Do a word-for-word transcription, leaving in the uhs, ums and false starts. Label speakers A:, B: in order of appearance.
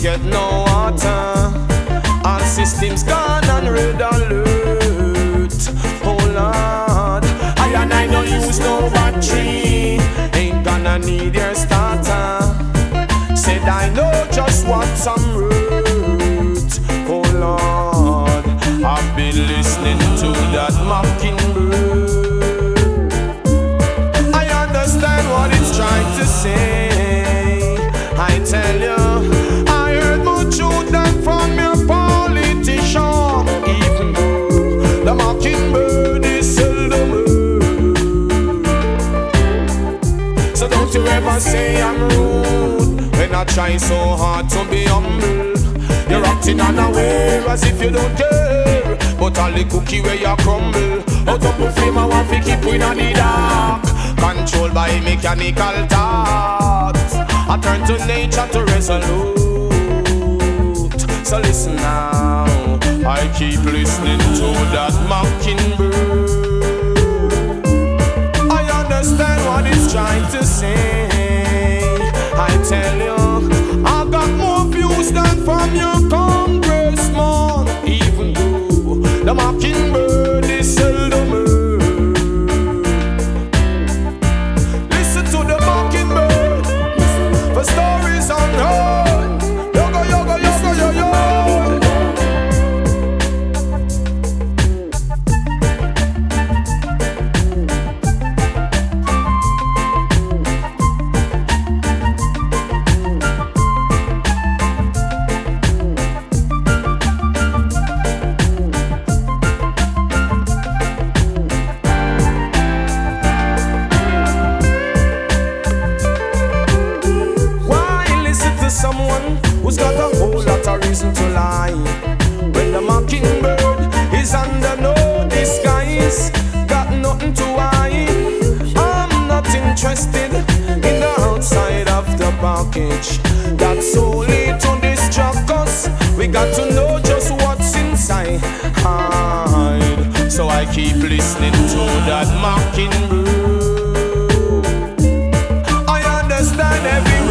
A: get no water. All systems gone on red alert. Oh Lord, I and I don't use no battery. Ain't gonna need your starter. Said I know just what's on route. Oh Lord, I've been listening to that mockingbird. I understand what it's trying to say. I tell you, I heard more truth than from your politician. Even though the mockingbird is seldom heard. So don't you ever say I'm rude when I try so hard to be humble. You're acting unaware as if you don't care. But all the cookie where you crumble. Out of the flame I want to keep in the dark. Controlled by mechanical thoughts. I turn to nature to resolute. So listen now, I keep listening to that mockingbird. I understand what it's trying to say. I tell you, I got more views than from your congressman. Even though the mockingbird is seldom heard. Listen to the mockingbird for stories unheard. Yoga, yoga, yoga, yo, yo. Someone who's got a whole lot of reason to lie. When the mockingbird is under no disguise, got nothing to hide. I'm not interested in the outside of the package. That's only to distract us. We got to know just what's inside. Hide. So I keep listening to that mockingbird. I understand every